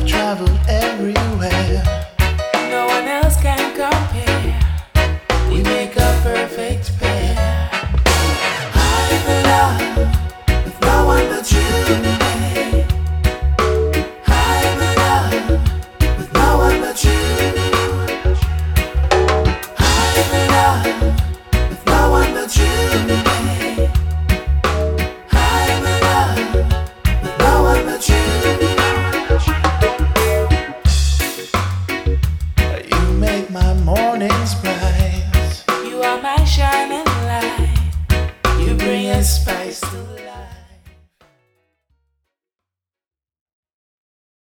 traveled everywhere. No one else can compare. We make a perfect pair. I'm in love with no one but you, babe. I'm in love with no one but you. I'm in love with no one but you, babe. I'm in love with no one but you. You make my mornings bright.